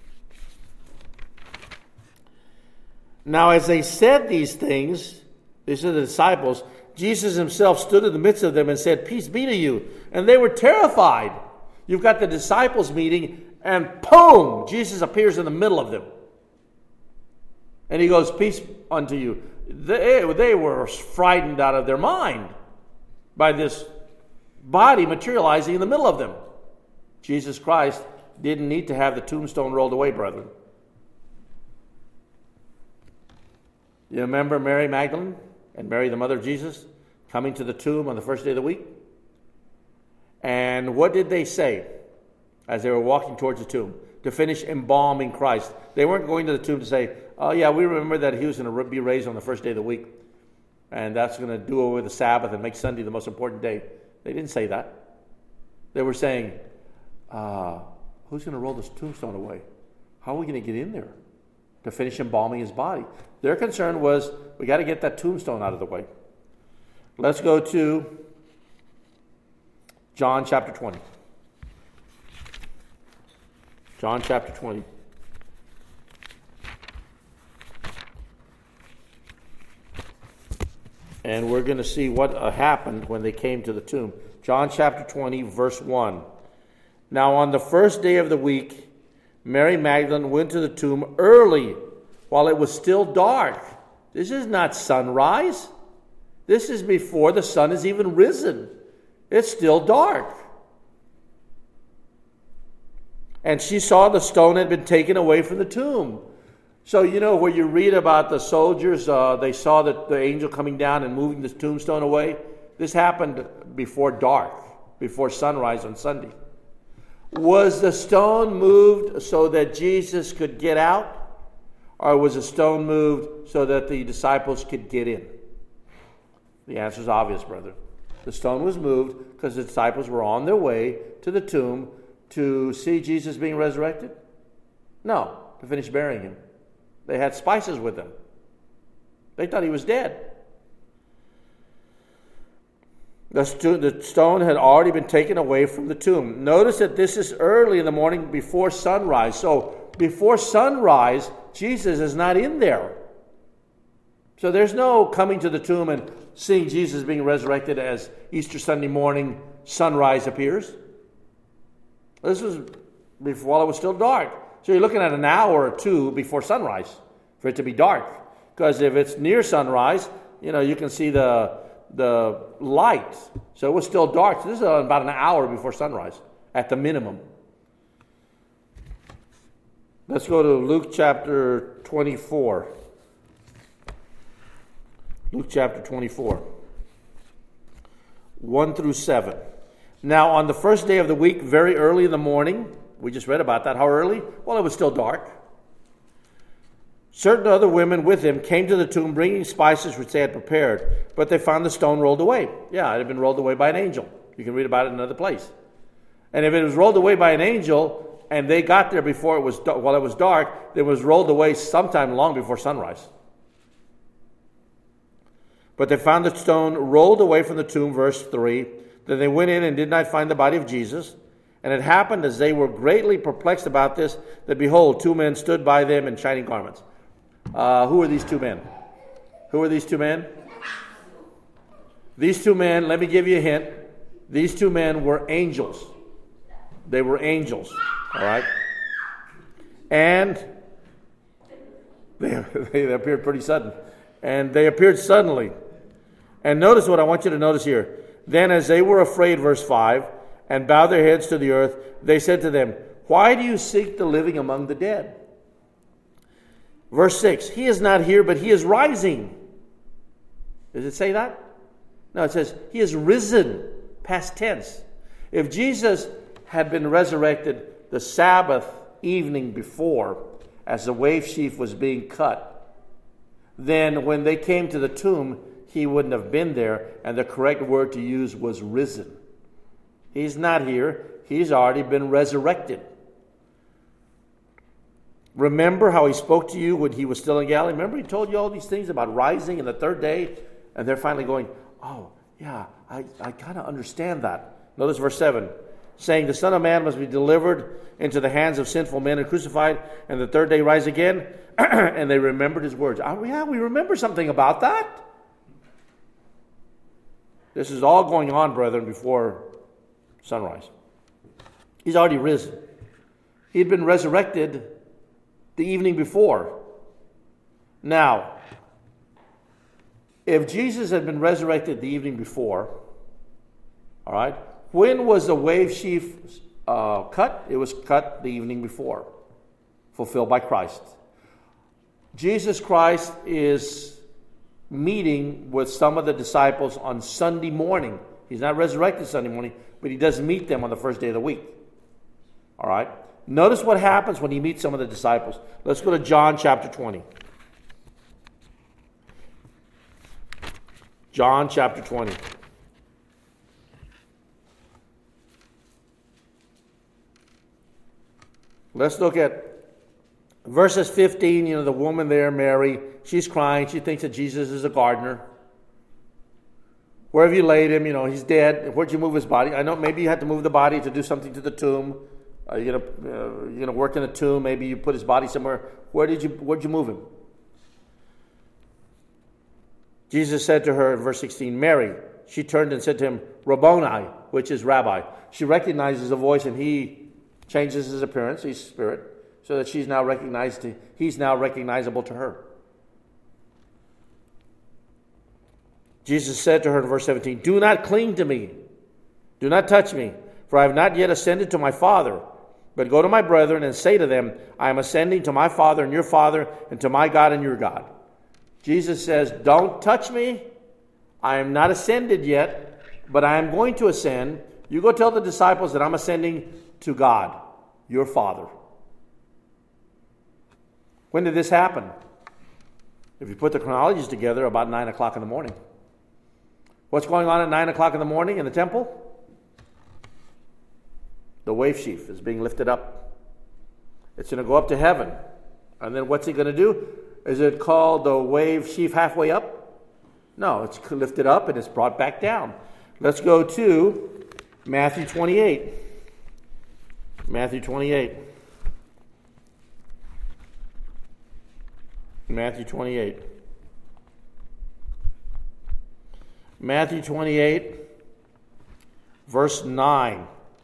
Now as they said these things, these are the disciples, Jesus himself stood in the midst of them and said, peace be to you. And they were terrified. You've got the disciples meeting, and boom, Jesus appears in the middle of them. And he goes, peace unto you. They were frightened out of their mind by this body materializing in the middle of them. Jesus Christ didn't need to have the tombstone rolled away, brethren. You remember Mary Magdalene and Mary, the mother of Jesus, coming to the tomb on the first day of the week? And what did they say as they were walking towards the tomb? To finish embalming Christ. They weren't going to the tomb to say, oh yeah, we remember that he was going to be raised on the first day of the week. And that's going to do away with the Sabbath and make Sunday the most important day. They didn't say that. They were saying, who's going to roll this tombstone away? How are we going to get in there to finish embalming his body? Their concern was, we got to get that tombstone out of the way. Let's go to John chapter 20. John chapter 20. And we're going to see what happened when they came to the tomb. John chapter 20, verse 1. Now on the first day of the week, Mary Magdalene went to the tomb early while it was still dark. This is not sunrise. This is before the sun is even risen. It's still dark. And she saw the stone had been taken away from the tomb. So, where you read about the soldiers, they saw the angel coming down and moving the tombstone away. This happened before dark, before sunrise on Sunday. Was the stone moved so that Jesus could get out? Or was the stone moved so that the disciples could get in? The answer is obvious, brother. The stone was moved because the disciples were on their way to the tomb to see Jesus being resurrected? No, to finish burying him. They had spices with them. They thought he was dead. The stone had already been taken away from the tomb. Notice that this is early in the morning before sunrise. So before sunrise, Jesus is not in there. So there's no coming to the tomb and seeing Jesus being resurrected as Easter Sunday morning sunrise appears. This was while it was still dark. So you're looking at an hour or two before sunrise for it to be dark. Because if it's near sunrise, you can see the light. So it was still dark. So this is about an hour before sunrise at the minimum. Let's go to Luke chapter 24. Luke chapter 24. 1 through 7. Now on the first day of the week, very early in the morning, we just read about that. How early? Well, it was still dark. Certain other women with him came to the tomb bringing spices which they had prepared, but they found the stone rolled away. Yeah, it had been rolled away by an angel. You can read about it in another place. And if it was rolled away by an angel and they got there before it was while it was dark, it was rolled away sometime long before sunrise. But they found the stone rolled away from the tomb, verse 3. Then they went in and did not find the body of Jesus. And it happened as they were greatly perplexed about this, that behold, 2 men stood by them in shining garments. Who are these 2 men? Who are these 2 men? These 2 men, let me give you a hint. These 2 men were angels. They were angels. All right? And They appeared pretty sudden. And they appeared suddenly. And notice what I want you to notice here. Then as they were afraid, verse 5, and bowed their heads to the earth, they said to them, why do you seek the living among the dead? Verse 6, he is not here, but he is rising. Does it say that? No, it says he is risen, past tense. If Jesus had been resurrected the Sabbath evening before, as the wave sheaf was being cut, then when they came to the tomb, he wouldn't have been there, and the correct word to use was risen. He's not here. He's already been resurrected. Remember how he spoke to you when he was still in Galilee? Remember he told you all these things about rising in the third day? And they're finally going, oh, yeah, I kind of understand that. Notice verse 7, saying, the Son of Man must be delivered into the hands of sinful men and crucified, and the third day rise again. And they remembered his words. Oh, yeah, we remember something about that. This is all going on, brethren, before sunrise. He's already risen. He'd been resurrected the evening before. Now, if Jesus had been resurrected the evening before, all right, when was the wave sheaf cut? It was cut the evening before, fulfilled by Christ. Jesus Christ is meeting with some of the disciples on Sunday morning. He's not resurrected Sunday morning, but he does meet them on the first day of the week. All right? Notice what happens when he meets some of the disciples. Let's go to John chapter 20. John chapter 20. Let's look at verses 15. The woman there, Mary, she's crying. She thinks that Jesus is a gardener. Where have you laid him? He's dead. Where'd you move his body? I know maybe you had to move the body to do something to the tomb. You're gonna work in the tomb. Maybe you put his body somewhere. Where'd you move him? Jesus said to her in verse 16, Mary. She turned and said to him, Rabboni, which is rabbi. She recognizes the voice, and he changes his appearance, he's spirit, so that he's now recognizable to her. Jesus said to her in verse 17, do not cling to me. Do not touch me, for I have not yet ascended to my Father. But go to my brethren and say to them, I am ascending to my Father and your Father, and to my God and your God. Jesus says, don't touch me. I am not ascended yet, but I am going to ascend. You go tell the disciples that I'm ascending to God, your Father. When did this happen? If you put the chronologies together, about 9 o'clock in the morning. What's going on at 9 o'clock in the morning in the temple? The wave sheaf is being lifted up. It's going to go up to heaven. And then what's it going to do? Is it called the wave sheaf halfway up? No, it's lifted up and it's brought back down. Let's go to Matthew 28. Matthew 28. Matthew 28. Matthew 28, verse 9.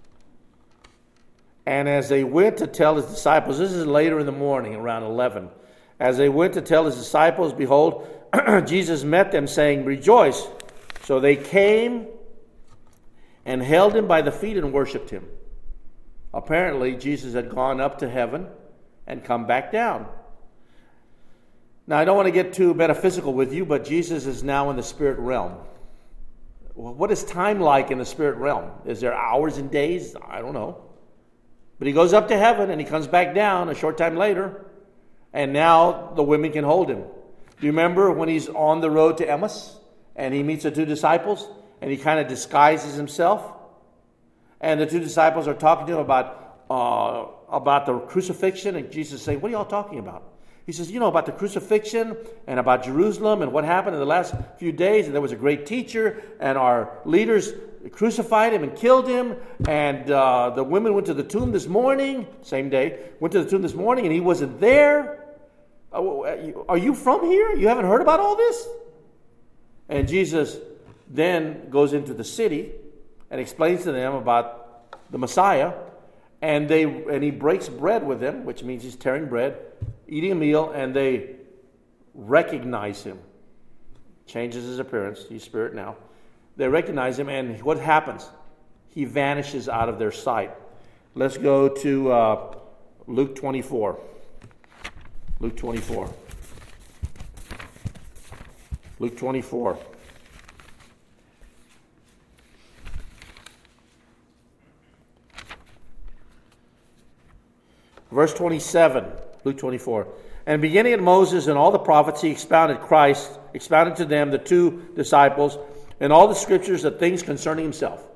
And as they went to tell his disciples, this is later in the morning, around 11. As they went to tell his disciples, behold, Jesus met them, saying, rejoice. So they came and held him by the feet and worshipped him. Apparently, Jesus had gone up to heaven and come back down. Now, I don't want to get too metaphysical with you, but Jesus is now in the spirit realm. What is time like in the spirit realm? Is there hours and days? I don't know. But he goes up to heaven and he comes back down a short time later, and now the women can hold him. Do you remember when he's on the road to Emmaus and he meets the two disciples and he kind of disguises himself? And the two disciples are talking to him about the crucifixion, and Jesus is saying, what are y'all talking about? He says, about the crucifixion and about Jerusalem and what happened in the last few days. And there was a great teacher, and our leaders crucified him and killed him. And the women went to the tomb this morning, same day, went to the tomb this morning, and he wasn't there. Are you from here? You haven't heard about all this? And Jesus then goes into the city and explains to them about the Messiah. And he breaks bread with them, which means he's tearing bread, eating a meal, and they recognize him. Changes his appearance. He's spirit now. They recognize him, and what happens? He vanishes out of their sight. Let's go to Luke 24. Luke 24. Luke 24. Verse 27, Luke 24. And beginning at Moses and all the prophets, he expounded to them, the two disciples, and all the scriptures, the things concerning himself.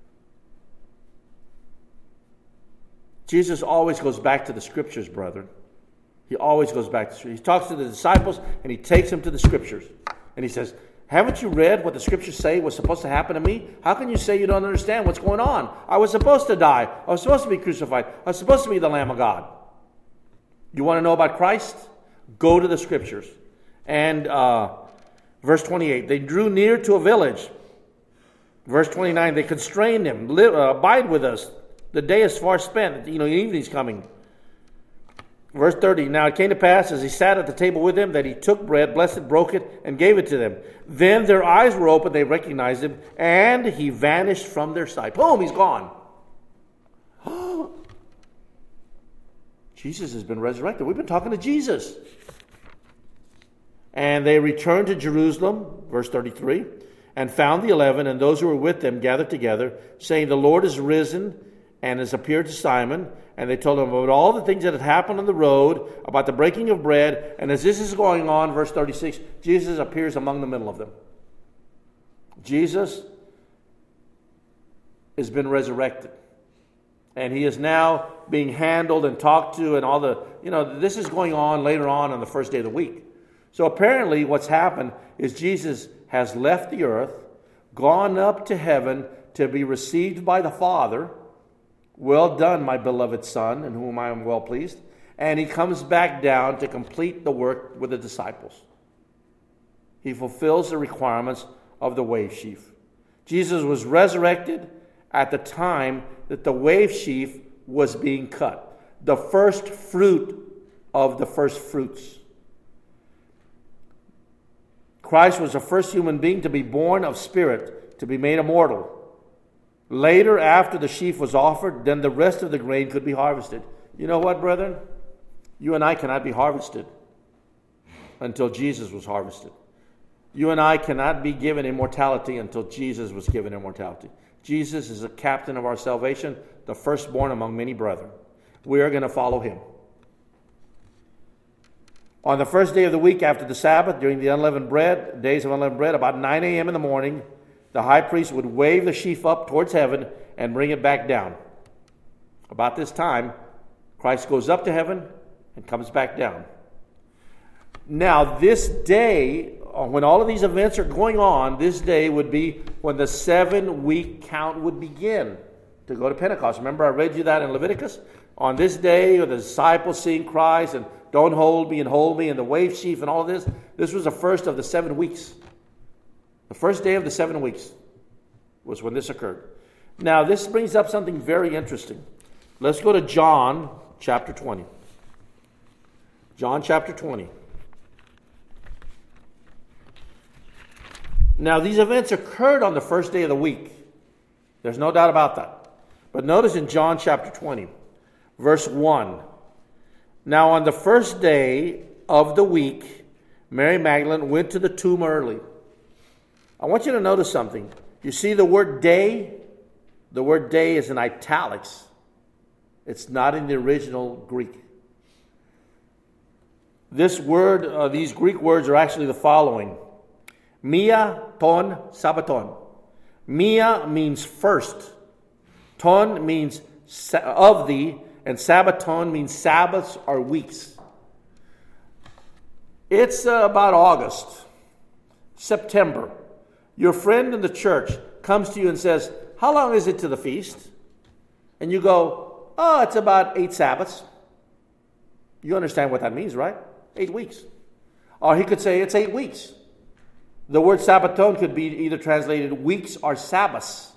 Jesus always goes back to the scriptures, brethren. He always goes back to the scriptures. He talks to the disciples, and he takes them to the scriptures. And he says, haven't you read what the scriptures say was supposed to happen to me? How can you say you don't understand what's going on? I was supposed to die. I was supposed to be crucified. I was supposed to be the Lamb of God. You want to know about Christ? Go to the scriptures. And verse 28, they drew near to a village. Verse 29, they constrained him. Abide with us. The day is far spent. Evening's coming. Verse 30, now it came to pass as he sat at the table with them that he took bread, blessed it, broke it, and gave it to them. Then their eyes were opened, they recognized him, and he vanished from their sight. Boom, he's gone. Jesus has been resurrected. We've been talking to Jesus. And they returned to Jerusalem, verse 33, and found the 11 and those who were with them gathered together, saying, the Lord is risen and has appeared to Simon. And they told him about all the things that had happened on the road, about the breaking of bread. And as this is going on, verse 36, Jesus appears among the middle of them. Jesus has been resurrected. And he is now being handled and talked to, and all the, this is going on later on the first day of the week. So apparently what's happened is Jesus has left the earth, gone up to heaven to be received by the Father. Well done, my beloved Son, in whom I am well pleased. And he comes back down to complete the work with the disciples. He fulfills the requirements of the wave sheaf. Jesus was resurrected at the time that the wave sheaf was being cut. The first fruit of the first fruits. Christ was the first human being to be born of spirit, to be made immortal. Later, after the sheaf was offered, then the rest of the grain could be harvested. You know what, brethren? You and I cannot be harvested until Jesus was harvested. You and I cannot be given immortality until Jesus was given immortality. Jesus is the captain of our salvation, the firstborn among many brethren. We are going to follow him. On the first day of the week after the Sabbath, during the days of unleavened bread, about 9 a.m. in the morning, the high priest would wave the sheaf up towards heaven and bring it back down. About this time, Christ goes up to heaven and comes back down. Now, this day, when all of these events are going on, this day would be when the 7-week count would begin to go to Pentecost. Remember, I read you that in Leviticus? On this day, the disciples seeing Christ and don't hold me, and the wave sheaf and all of this. This was the first of the 7 weeks. The first day of the 7 weeks was when this occurred. Now, this brings up something very interesting. Let's go to John chapter 20. John chapter 20. Now, these events occurred on the first day of the week. There's no doubt about that. But notice in John chapter 20, verse 1. Now, on the first day of the week, Mary Magdalene went to the tomb early. I want you to notice something. You see the word day? The word day is in italics. It's not in the original Greek. This word, these Greek words are actually the following. Mia ton sabaton. Mia means first. Ton means of thee. And sabaton means Sabbaths or weeks. It's about August, September. Your friend in the church comes to you and says, how long is it to the feast? And you go, oh, it's about 8 Sabbaths. You understand what that means, right? 8 weeks. Or he could say it's 8 weeks. The word Sabbaton could be either translated weeks or Sabbaths.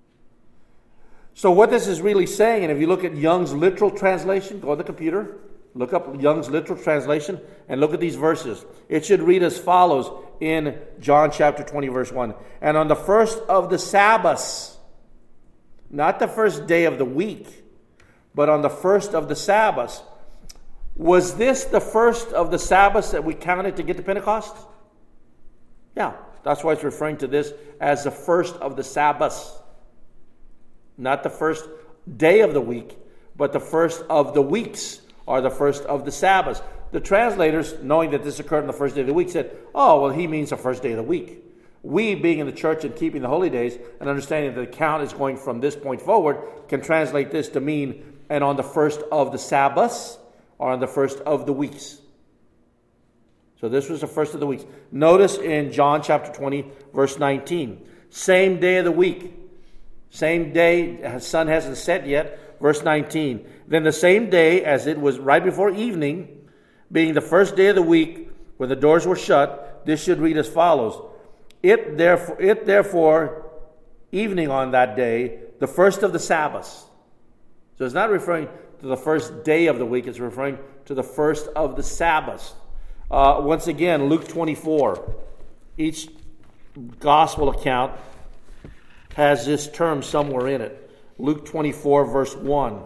So what this is really saying, and if you look at Young's literal translation, go on the computer, Look up Young's literal translation and look at these verses. It should read as follows in John chapter 20, verse 1. And on the first of the Sabbaths, not the first day of the week, but on the first of the Sabbaths. Was this the first of the Sabbaths that we counted to get to Pentecost? Yeah, that's why it's referring to this as the first of the Sabbaths. Not the first day of the week, but the first of the weeks, or the first of the Sabbaths. The translators, knowing that this occurred on the first day of the week, said, oh, well, he means the first day of the week. We, being in the church and keeping the holy days, and understanding that the count is going from this point forward, can translate this to mean, and on the first of the Sabbaths, or on the first of the weeks. So this was the first of the weeks. Notice in John chapter 20, verse 19. Same day of the week. Same day, the sun hasn't set yet. Verse 19. Then the same day, as it was right before evening, being the first day of the week, when the doors were shut, this should read as follows. It therefore, evening on that day, the first of the Sabbaths. So it's not referring to the first day of the week, it's referring to the first of the Sabbaths. Once again, Luke 24. Each gospel account has this term somewhere in it. Luke 24, verse 1.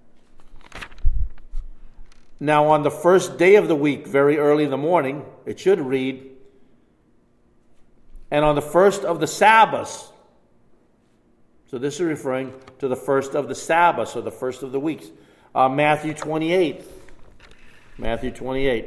Now on the first day of the week, very early in the morning, it should read, and on the first of the Sabbaths. So this is referring to the first of the Sabbaths, or the first of the weeks. Matthew 28. Matthew 28.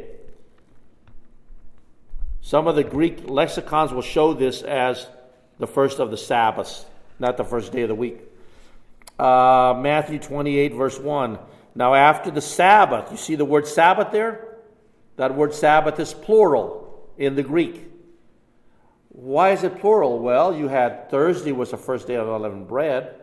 Some of the Greek lexicons will show this as the first of the Sabbaths, not the first day of the week. Matthew 28, verse 1. Now after the Sabbath, you see the word Sabbath there? That word Sabbath is plural in the Greek. Why is it plural? Well, you had Thursday was the first day of unleavened bread.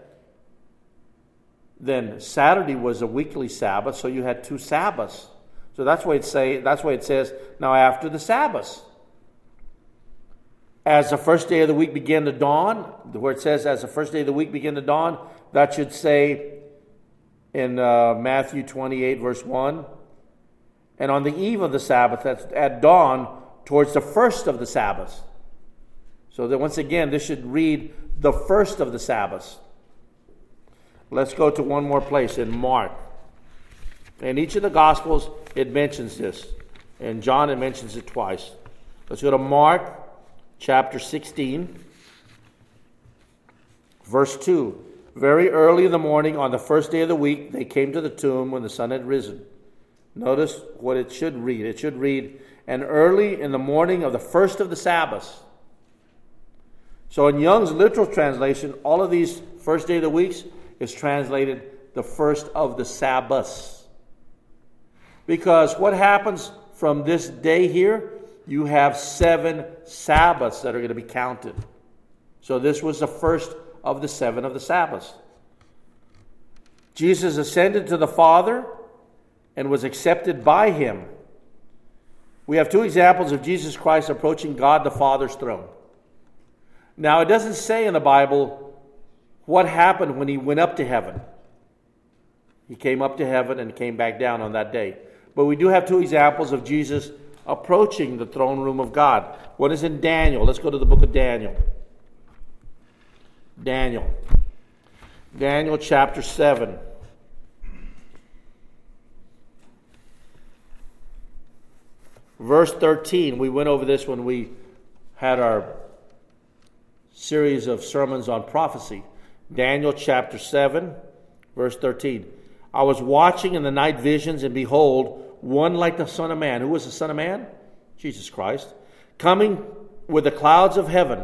Then Saturday was a weekly Sabbath, so you had two Sabbaths. So that's why it says, now after the Sabbath. As the first day of the week began to dawn, where it says, as the first day of the week began to dawn, that should say in Matthew 28, verse 1, and on the eve of the Sabbath, that's at dawn, towards the first of the Sabbaths. So that once again, this should read the first of the Sabbaths. Let's go to one more place in Mark. In each of the Gospels, it mentions this. In John, it mentions it twice. Let's go to Mark chapter 16, verse 2. Very early in the morning, on the first day of the week, they came to the tomb when the sun had risen. Notice what it should read. It should read, and early in the morning of the first of the Sabbaths. So in Young's literal translation, all of these first day of the weeks is translated the first of the Sabbaths. Because what happens from this day here, you have 7 Sabbaths that are going to be counted. So this was the first of the 7 of the Sabbaths. Jesus ascended to the Father and was accepted by him. We have 2 examples of Jesus Christ approaching God the Father's throne. Now, it doesn't say in the Bible what happened when he went up to heaven. He came up to heaven and came back down on that day. But we do have 2 examples of Jesus approaching the throne room of God. One is in Daniel. Let's go to the book of Daniel. Daniel chapter 7. Verse 13. We went over this when we had our series of sermons on prophecy. Daniel chapter 7, verse 13. I was watching in the night visions, and behold, one like the Son of Man. Who was the Son of Man? Jesus Christ. Coming with the clouds of heaven.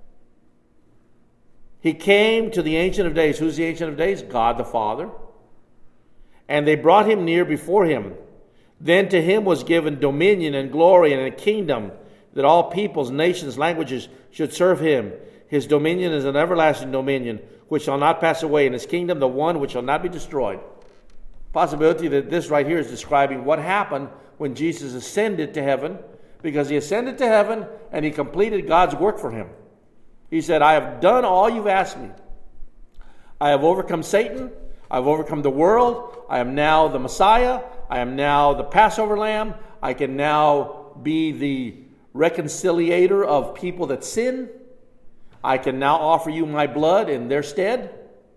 He came to the Ancient of Days. Who's the Ancient of Days? God the Father. And they brought him near before him. Then to him was given dominion and glory and a kingdom, that all peoples, nations, languages should serve him. His dominion is an everlasting dominion, which shall not pass away, and his kingdom the one which shall not be destroyed. Possibility that this right here is describing what happened when Jesus ascended to heaven, because he ascended to heaven and he completed God's work for him. He said, I have done all you've asked me. I have overcome Satan. I've overcome the world. I am now the Messiah. I am now the Passover lamb. I can now be the reconciliator of people that sin. I can now offer you my blood in their stead.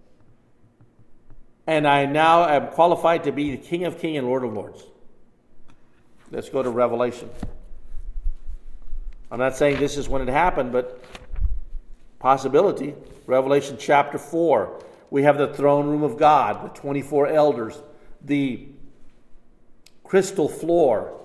And I now am qualified to be the King of Kings and Lord of Lords. Let's go to Revelation. I'm not saying this is when it happened, but possibility. Revelation chapter 4. We have the throne room of God, the 24 elders, the crystal floor,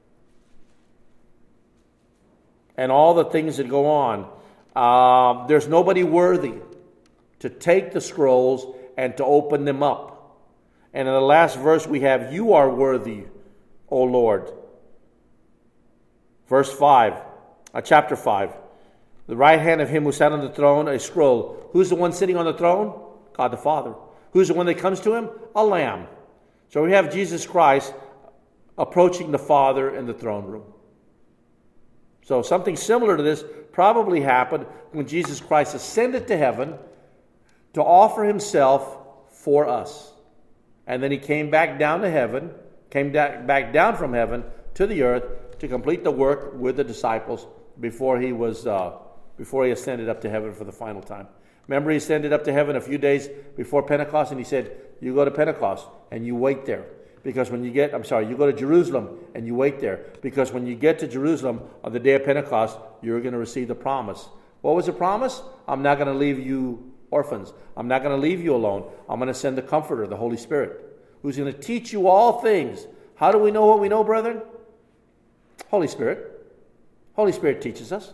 and all the things that go on. There's nobody worthy to take the scrolls and to open them up. And in the last verse we have, you are worthy, O Lord. Verse 5, chapter 5. The right hand of him who sat on the throne, a scroll. Who's the one sitting on the throne? God the Father. Who's the one that comes to him? A lamb. So we have Jesus Christ approaching the Father in the throne room. So something similar to this probably happened when Jesus Christ ascended to heaven to offer himself for us. And then he came back down to heaven, back down from heaven to the earth to complete the work with the disciples before he ascended up to heaven for the final time. Remember, he ascended up to heaven a few days before Pentecost, and he said, you go to Pentecost and you wait there. Because when you go to Jerusalem and you wait there. Because when you get to Jerusalem on the day of Pentecost, you're going to receive the promise. What was the promise? I'm not going to leave you orphans. I'm not going to leave you alone. I'm going to send the Comforter, the Holy Spirit, who's going to teach you all things. How do we know what we know, brethren? Holy Spirit. Holy Spirit teaches us.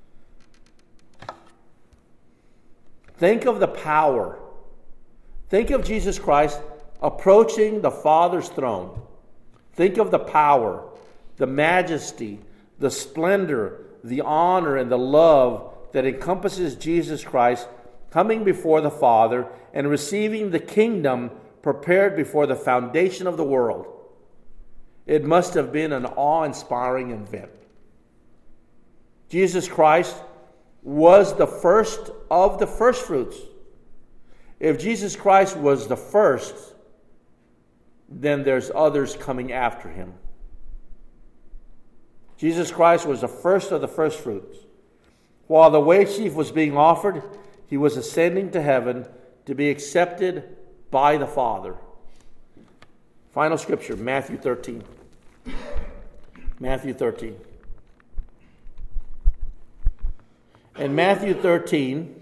Think of the power. Think of Jesus Christ approaching the Father's throne. Think of the power, the majesty, the splendor, the honor, and the love that encompasses Jesus Christ coming before the Father and receiving the kingdom prepared before the foundation of the world. It must have been an awe-inspiring event. Jesus Christ was the first of the first fruits. If Jesus Christ was the first, then there's others coming after him. Jesus Christ was the first of the first fruits. While the wage sheaf was being offered, he was ascending to heaven to be accepted by the Father. Final scripture, Matthew 13. Matthew 13. In Matthew 13,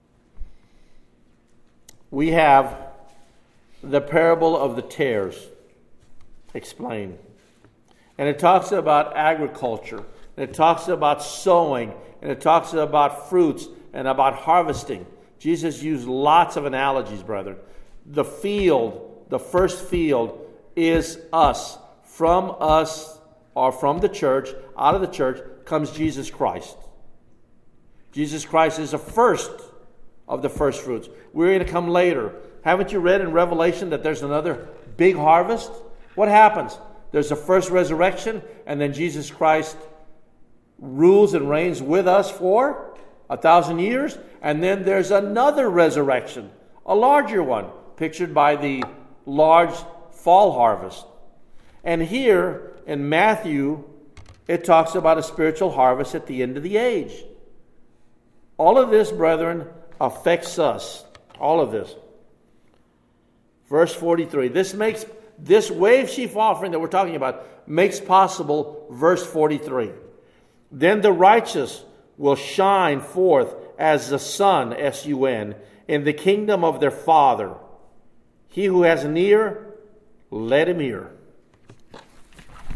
we have the parable of the tares explained. And it talks about agriculture, and it talks about sowing, and it talks about fruits and about harvesting. Jesus used lots of analogies, brethren. The field, the first field, is us. From us, or from the church, out of the church, comes Jesus Christ. Jesus Christ is the first of the first fruits. We're going to come later. Haven't you read in Revelation that there's another big harvest? What happens? There's the first resurrection, and then Jesus Christ rules and reigns with us for 1,000 years, and then there's another resurrection, a larger one, pictured by the large fall harvest. And here in Matthew, it talks about a spiritual harvest at the end of the age. All of this, brethren, affects us. All of this. Verse 43. This wave sheaf offering that we're talking about makes possible verse 43. Then the righteous will shine forth as the sun, S-U-N, in the kingdom of their Father. He who has an ear, let him hear.